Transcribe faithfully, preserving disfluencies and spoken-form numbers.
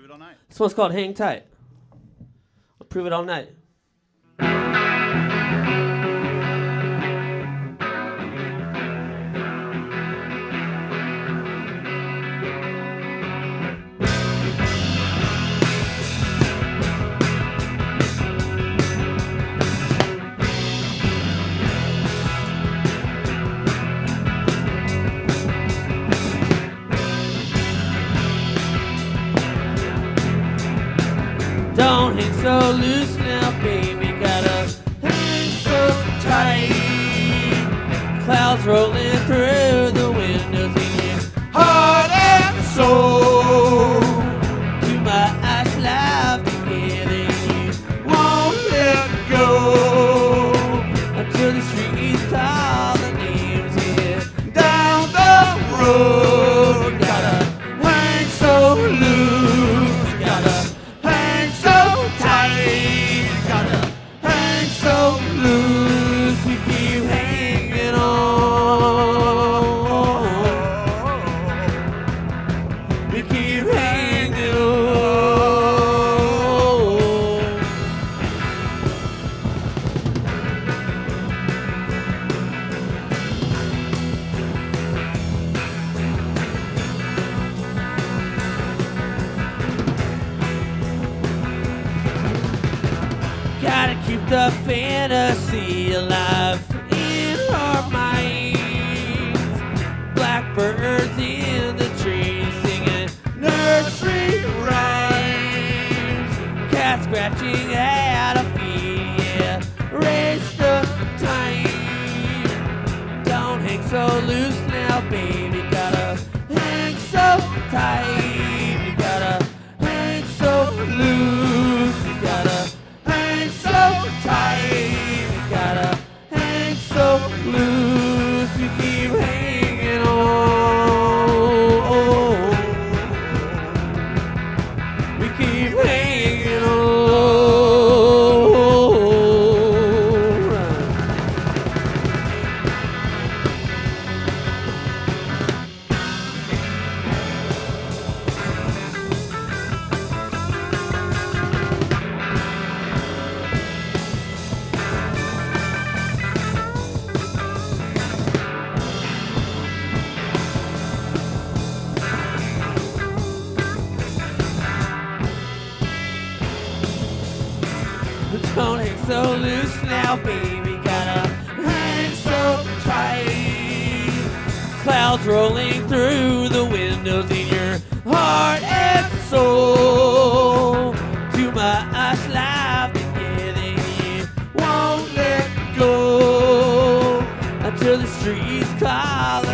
It All Night. This one's called Hang Tight. I'll prove it all night. Don't hang so loose now, baby. Gotta hang so tight. Clouds rolling through the windows in your heart and soul. To my eyes live together, you won't let go until the streets call the names here down the road. Gotta hang so loose. Gotta so loose, we keep hanging on. We keep hanging on. Gotta keep the fantasy alive in our minds. Blackbirds in the trees singing nursery rhymes. Cats scratching at our feet, yeah, race the time. Don't hang so loose now, baby. Gotta hang so tight. You gotta hang so loose. You gotta hang so tight. You gotta hang so loose. You keep hanging on. We keep hanging on. Don't hang so loose now, baby. Gotta hang so tight. Clouds rolling through the windows in your heart and soul. To my eyes live together, you won't let go until the streets call